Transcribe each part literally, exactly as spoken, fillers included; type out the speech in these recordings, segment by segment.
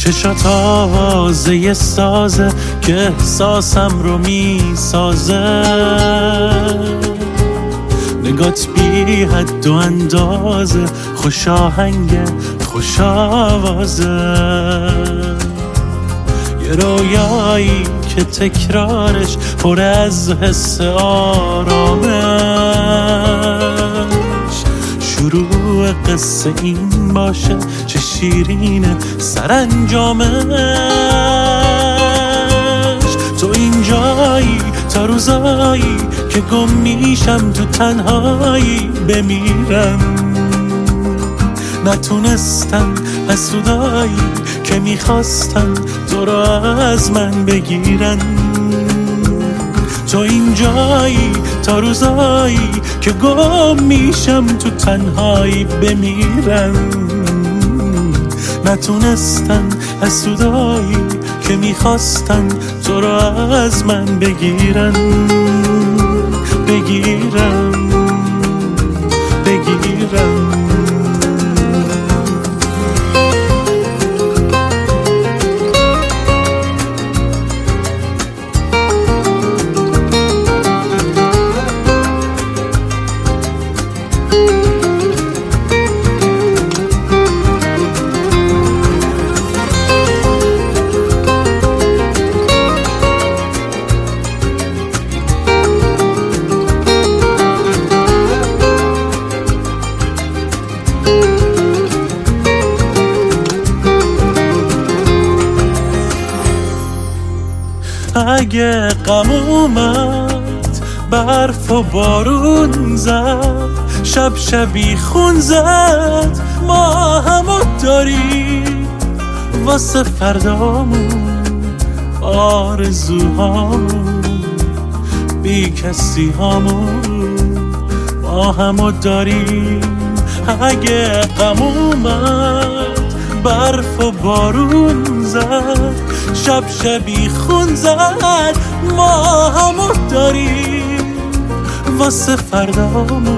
چشات آوازه یه سازه که احساسم رو میسازه، نگات بی حد و اندازه، خوش آهنگ خوش آوازه، یه رویایی که تکرارش پر از حس آرامش، شروع قصه این باشه چه شیرینه سرانجامش. تو اینجایی تا روزایی که گم میشم تو تنهایی بمیرم، نتونستن حسودایی که میخواستن تو را از من بگیرن. تو اینجایی تا روزایی که گم میشم تو تنهایی بمیرم، نتونستن حسودایی که میخواستن تو را از من بگیرن بگیرن بگیرن. اگه غم اومد برف و بارون زد، شب شبی خون زد، ما همو داریم واسه فردامون، آرزوهامون بی کسی هامون، ما همو داریم. اگه غم اومد برف و بارون زد، شب شبی خون زد، ما همو داریم واسه فردامون،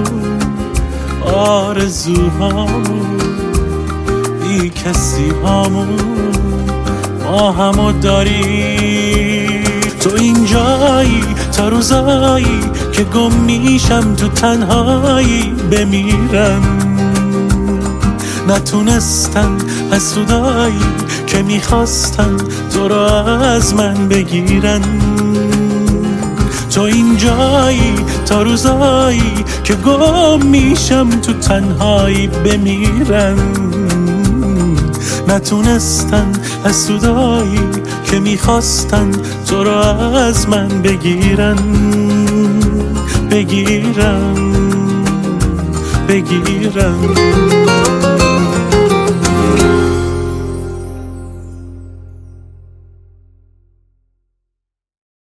آرزوهامون بی کسی هامون، ما همو داریم. تو اینجایی تا روزایی که گم میشم تو تنهایی بمیرم، نتونستن حسودایی که میخواستن تو را از من بگیرن. تو اینجایی تا روزایی که گم میشم تو تنهایی بمیرم، نتونستن حسودایی که میخواستن تو را از من بگیرن بگیرن بگیرن.